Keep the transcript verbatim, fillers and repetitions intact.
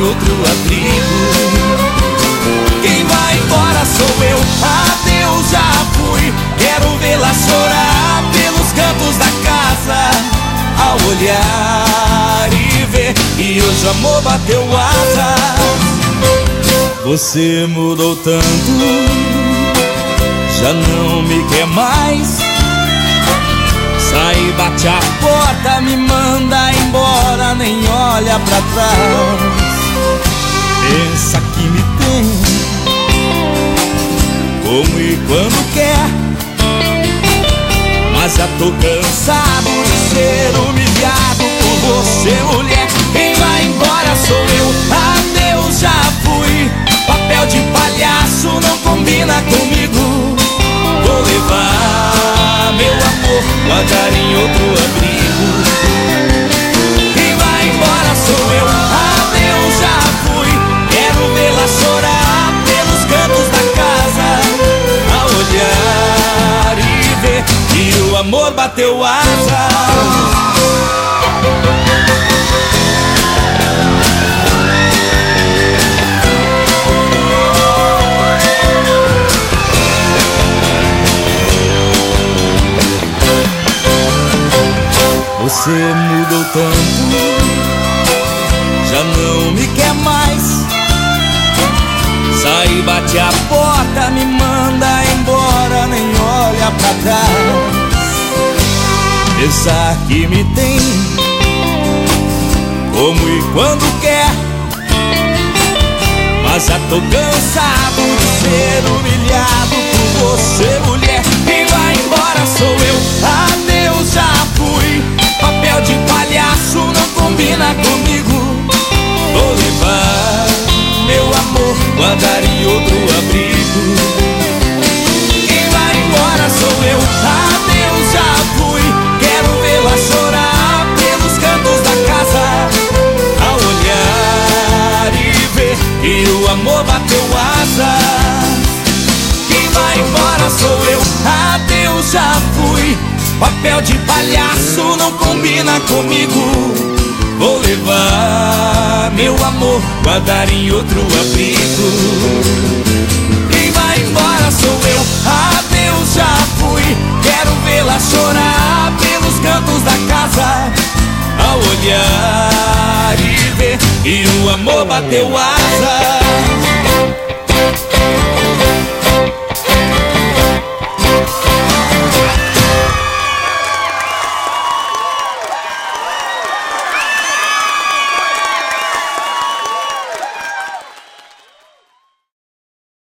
outro abrigo. Quem vai embora sou eu, adeus já fui. Quero vê-la chorar pelos cantos da casa, ao olhar e ver que hoje o amor bateu asas. Você mudou tanto, já não me quer mais. Sai, bate a porta, me manda embora, nem olha pra trás. Pensa que me tem como e quando quer, mas já tô cansado de ser humilhado por você, mulher. Quem vai embora sou eu, adeus já fui. Papel de palhaço não combina comigo. Vou levar meu amor, guardar em outro abrigo. Quem vai embora sou eu, adeus já fui. Quero vê-la chorar pelos cantos da casa, ao olhar e ver que o amor bateu asas. Você mudou tanto, já não me quer mais. Sai, bate a porta, me manda embora, nem olha pra trás. Pensar que me tem como e quando quer, mas já tô cansado de ser humilhado por você, mulher. Quem vai embora sou eu, adeus já fui. Papel de palhaço não combina comigo. Vou levar meu amor, guardar em outro abrigo. Quem vai embora sou eu, adeus já fui. Quero vê-la chorar pelos cantos da casa, ao olhar e ver que o amor bateu asas. Quem vai embora sou eu, adeus já fui. Papel de palhaço não combina comigo. Vou levar meu amor, guardar em outro abrigo. Quem vai embora sou eu, adeus já fui. Quero vê-la chorar pelos cantos da casa, ao olhar e ver que o amor bateu asas.